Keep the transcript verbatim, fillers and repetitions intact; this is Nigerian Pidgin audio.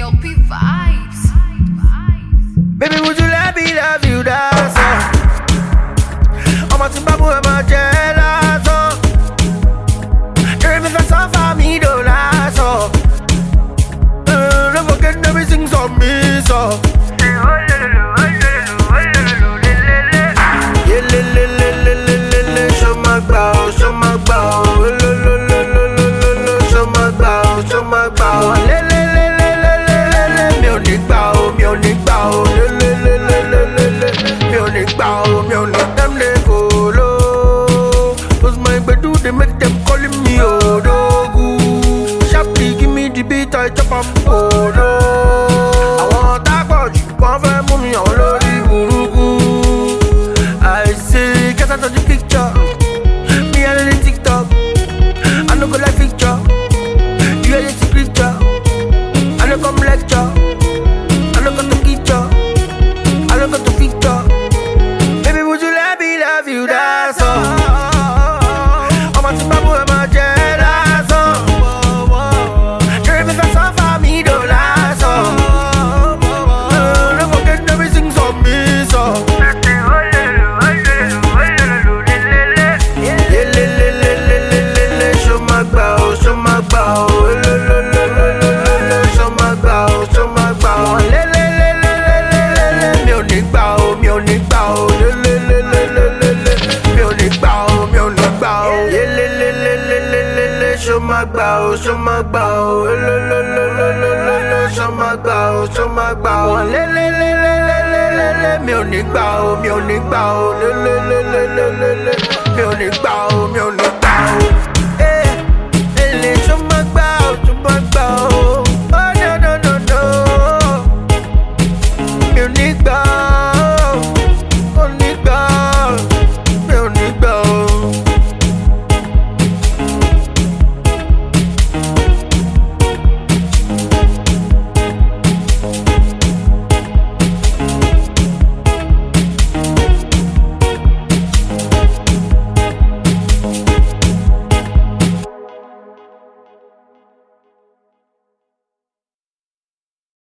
L P vibes. Baby, would you let me love you? That's all. I'm a timbabu, I'm a jealous. If it's a for me, don't last. Uh, don't forget everything's on me, so. Yeah, le, le, le, le, le, le, le. Show my bow, show my bow. Le, le, le, le, le, le, le. Show my bow, show my bow. Le, le, le, le, le, le, le, le. Mi ò ní gbà o, mi ò ní gbà o. Le, le, le, le, le, le, le. Mi ò ní gbà o, mi ò ní dem dey go low. 'Cause my gbedu dey make them calling me Odogu. Sharply give me the beat, I chop am polo. Àwọn tá pọ̀ jù wọ́n fẹ́ mú mi àwọn lórí burúkú. I say get out of the picture. Me and the TikTok. I no go like picture. You are the creature. I no come lecture. I no go to picture. I no go to picture. Baby, would you let me love you? That's all. I'm a timbabu, I'm a jealous. Girl, if it's a for me, don't last. Uh, don't forget everything's on me, so. Yeah, le, le, le, le, le, le, le. Show my bow, show my bow. Le, le, le, le, le, le. Show my bow, show my bow. Le, le, le, le, le, le, le. Mi ò ní gbà o, mi ò ní gbà o. Le, le, le, le, le, le, le. Mi ò ní gbà o, mi ò ní gbà o. Yeah, le, le, le, le, le, le, le. Show my bow, show my bow. Le, le, le, le, le, le, le. Show my bow, show my bow. Le, le, le, le, le, le, le, le. Mi ò ní gbà o, mi ò ní gbà o. Le, le, le, le, le, le, le. Mi ò ní gbà o, mi ò ní gbà o.